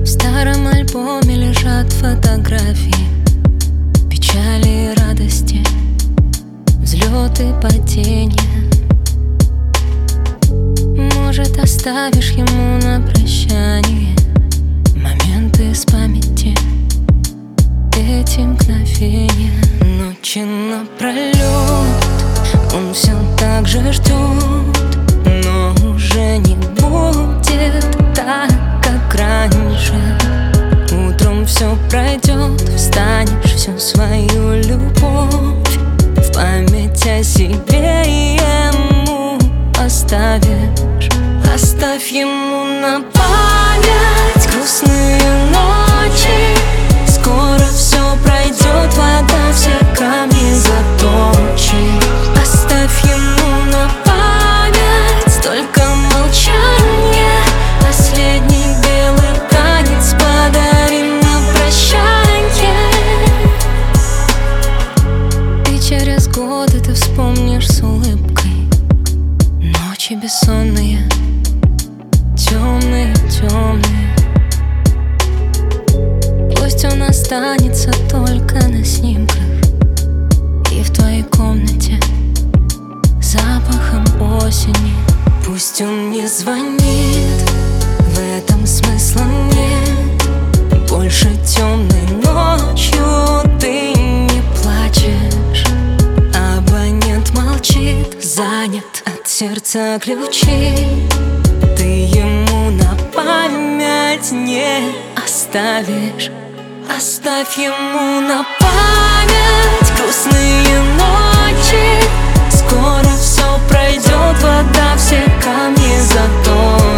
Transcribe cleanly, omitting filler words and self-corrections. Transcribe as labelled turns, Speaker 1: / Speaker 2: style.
Speaker 1: В старом альбоме лежат фотографии, печали и радости, взлеты и падения. Может, оставишь ему на прощание моменты из памяти, эти мгновения. Ночи напролет он все так же ждет, но уже не будет так, как раньше. Утром все пройдет, встанешь, всю свою любовь в память о себе и ему оставишь. Оставь ему на память грустные ночи. Скоро все пройдет, вода все камни заточит. Оставь ему на память только молчание. Последний белый танец подарим на прощанье. И через годы ты вспомнишь с улыбкой ночи бессонные, темные, темные. Пусть он останется только на снимках и в твоей комнате запахом осени. Пусть он не звонит, в этом смысла нет. Больше темной ночью ты не плачешь. Абонент молчит, занят, от сердца ключи. Ты ему на память не оставишь. Оставь ему на память грустные ночи. Скоро все пройдет, вода все камни затопит.